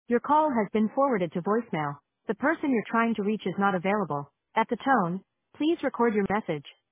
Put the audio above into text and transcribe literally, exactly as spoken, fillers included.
Your call has been forwarded to voicemail. The person you're trying to reach is not available. At the tone, please record your message.